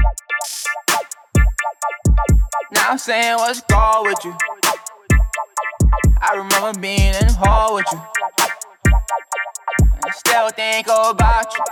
Now I'm saying what's wrong with you. I remember being in the hall with you, and I still think about you.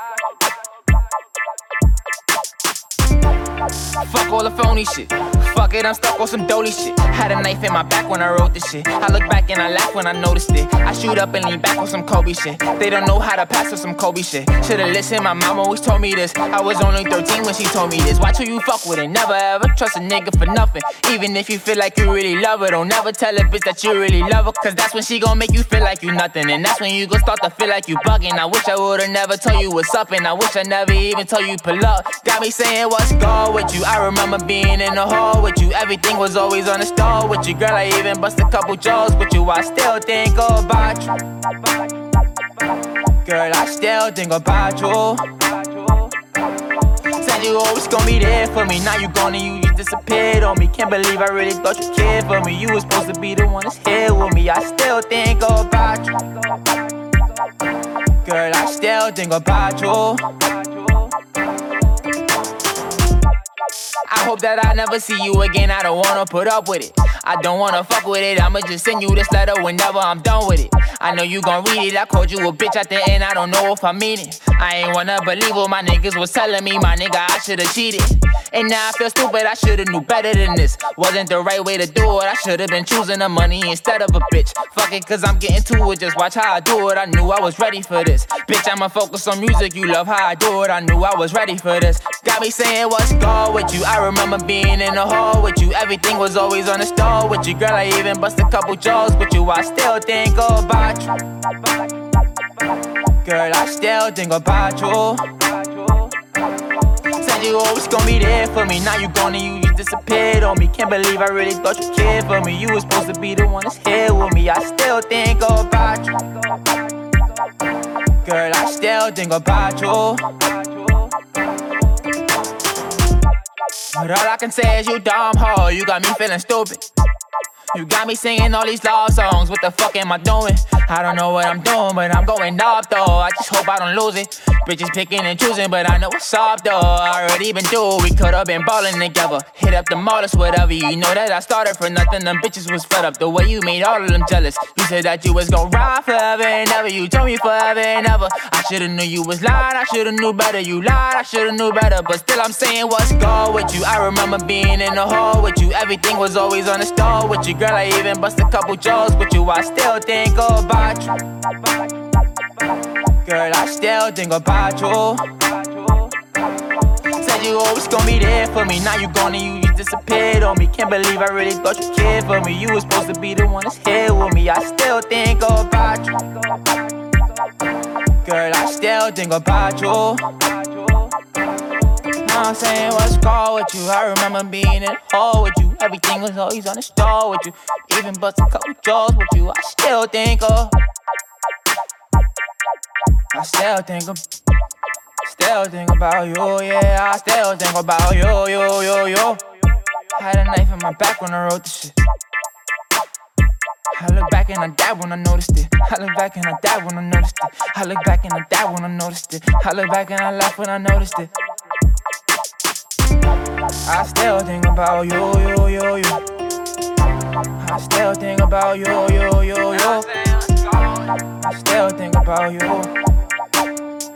Fuck all the phony shit. Fuck it, I'm stuck on some dolly shit. Had a knife in my back when I wrote this shit. I look back and I laugh when I noticed it. I shoot up and lean back on some Kobe shit. They don't know how to pass on some Kobe shit. Should've listened, my mom always told me this. I was only 13 when she told me this. Watch who you fuck with it. Never ever trust a nigga for nothing. Even if you feel like you really love her, don't never tell a bitch that you really love her. Cause that's when she gon' make you feel like you nothing. And that's when you gon' start to feel like you bugging. I wish I would've never told you what's up. And I wish I never even told you pull up. Got me saying what's gone with you. I remember being in the hall with you. Everything was always on the stall with you. Girl, I even bust a couple jaws with you. I still think about you. Girl, I still think about you. Said you always gon' be there for me. Now you gone and you just disappeared on me. Can't believe I really thought you cared for me. You was supposed to be the one that's here with me. I still think about you. Girl, I still think about you. I hope that I never see you again. I don't wanna put up with it. I don't wanna fuck with it. I'ma just send you this letter whenever I'm done with it. I know you gon' read it. I called you a bitch at the end. I don't know if I mean it. I ain't wanna believe what my niggas was telling me. My nigga, I should've cheated. And now I feel stupid. I should've knew better than this. Wasn't the right way to do it. I should've been choosing the money instead of a bitch. Fuck it, cause I'm getting to it. Just watch how I do it. I knew I was ready for this. Bitch, I'ma focus on music. You love how I do it. I knew I was ready for this. Got me saying what's gone with you. I remember being in the hall with you. Everything was always on the stall with you. Girl, I even bust a couple jaws with you. I still think about you. Girl, I still think about you. Said you always gon' be there for me. Now you gone and you just disappeared on me. Can't believe I really thought you cared for me. You was supposed to be the one that's here with me. I still think about you. Girl, I still think about you. But all I can say is you dumb hoe. You got me feeling stupid. You got me singing all these love songs. What the fuck am I doing? I don't know what I'm doing, but I'm going up though. I just hope I don't lose it. Bitches picking and choosing, but I know what's up though. I already been through. We could've been ballin' together. Hit up the mall or whatever. You know that I started for nothing. Them bitches was fed up. The way you made all of them jealous. You said that you was gon' ride forever and ever. You told me forever and ever. I should've knew you was lying. I should've knew better. You lied. I should've knew better. But still I'm saying what's gone with you. I remember being in the hall with you. Everything was always on the stall with you. Girl, I even bust a couple jaws with you. I still think about you. Girl, I still think about you. Said you always gon' be there for me. Now you gone and you just disappeared on me. Can't believe I really thought you cared for me. You was supposed to be the one that's here with me. I still think about you. Girl, I still think about you. Now I'm saying what's wrong with you. I remember being in the hall with you. Everything was always on the stall with you. Even bust a couple jaws with you. I still think about you, yeah. I still think about you. Had a knife in my back when I wrote this shit. I look back and I died when I noticed it. I look back and I died when I noticed it. I look back and I died when I noticed it. I look back and I laughed when I noticed it. I still think about you. I still think about you. I still think about you.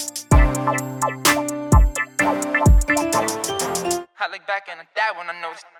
I look back and I died when I noticed.